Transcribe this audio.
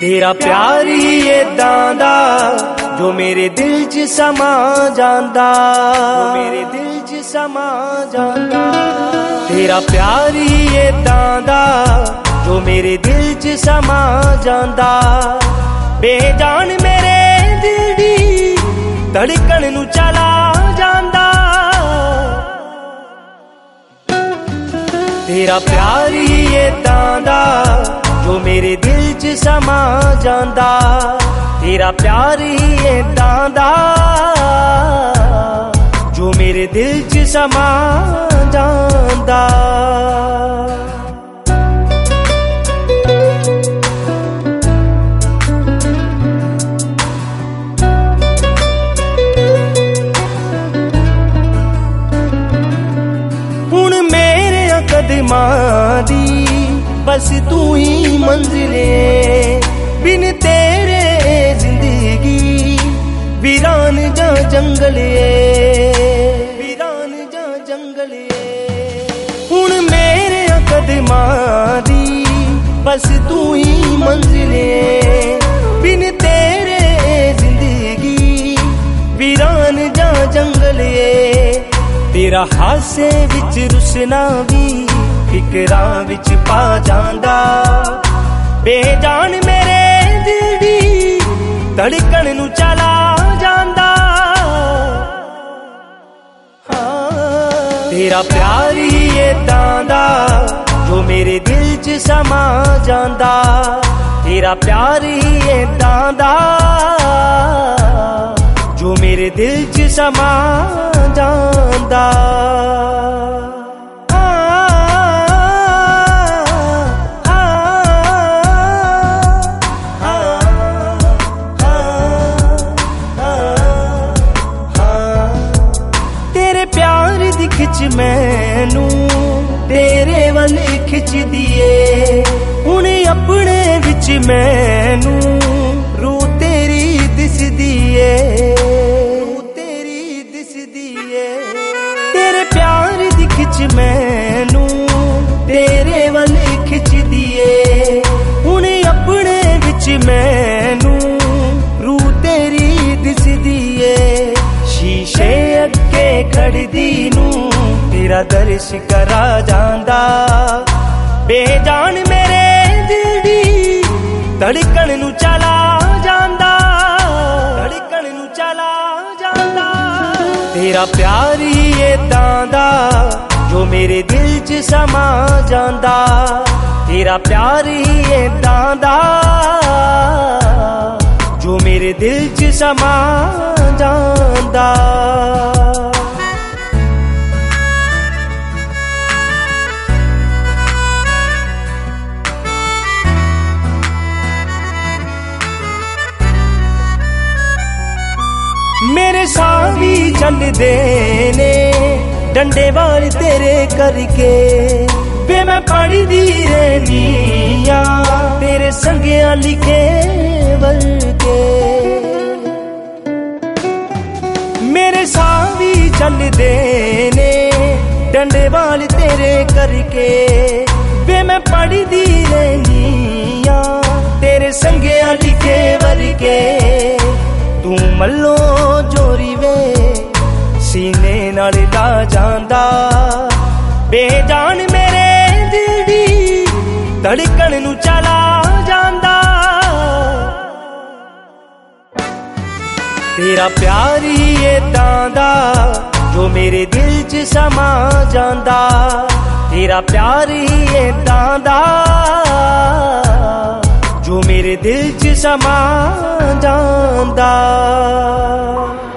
तेरा प्यार ही इदां दा जो मेरे दिल च समा जांदा, मेरे दिल च समा जांदा। तेरा प्यार ही इदां दा जो मेरे दिल च समा जांदा। बेजान मेरे दिल दी धड़कन नू चला जांदा। तेरा प्यार ही इदां दा जो मेरे दिल च समा जांदा। तेरा प्यार ही इदां दा जो मेरे दिल च समा जांदा। हुण मेरे कदमां दी बस तू ही मंजिले, बिन तेरे जिंदगी वीरान जा जंगले, वीरान जा जंगले। हुण मेरे कदमां दी बस तू ही मंजिले, बिन तेरे जिंदगी वीरान जा जंगले। तेरा हासे विच रुसना भी फिकरां विच पा जांदा। बेजान मेरे दिल दी धड़कन नू चला जांदा। तेरा प्यार ही इदां दा जो मेरे दिल च समा जांदा। तेरा प्यार ही इदां दा जो मेरे दिल च समा जांदा। खिच मैनू तेरे वल खिच दिए, हुण अपने विच मैनू रू तेरी दिस दिए, रू तेरी दिस दिए। तेरे प्यार दी खिच मैनू तेरे वल खिच दिए, हुण अपने विच मैनू रू तेरी दिस दिए। शीशे अगे खड़दी नू तेरा दर्श करा जांदा। बेजान मेरे दिल दी धड़कन नू चला जांदा, धड़कन नू चला जांदा। तेरा प्यार ही इदां दा जो मेरे दिल च समा जांदा। तेरा प्यार ही इदां दा जो मेरे दिल च समा जांदा। मेरे साह भी चलदे ने डंडे वाल तेरे करके, वे मैं पढ़दी रहनिया तेरे संगिया लिखे बल्के। मेरे साह भी चलदे ने डंडे वाल तेरे करके, वे मैं पढ़दी रहनिया तेरे संगिया लिखे बल्के। तू मल्लो जोरी वे सीने नाल ला जांदा। बेजान मेरे दिल दी धड़कन नू चला जांदा। तेरा प्यार ही इदां दा जो मेरे दिल च समा जांदा। तेरा प्यार ही इदां दा जो मेरे दिल च समा जांदा।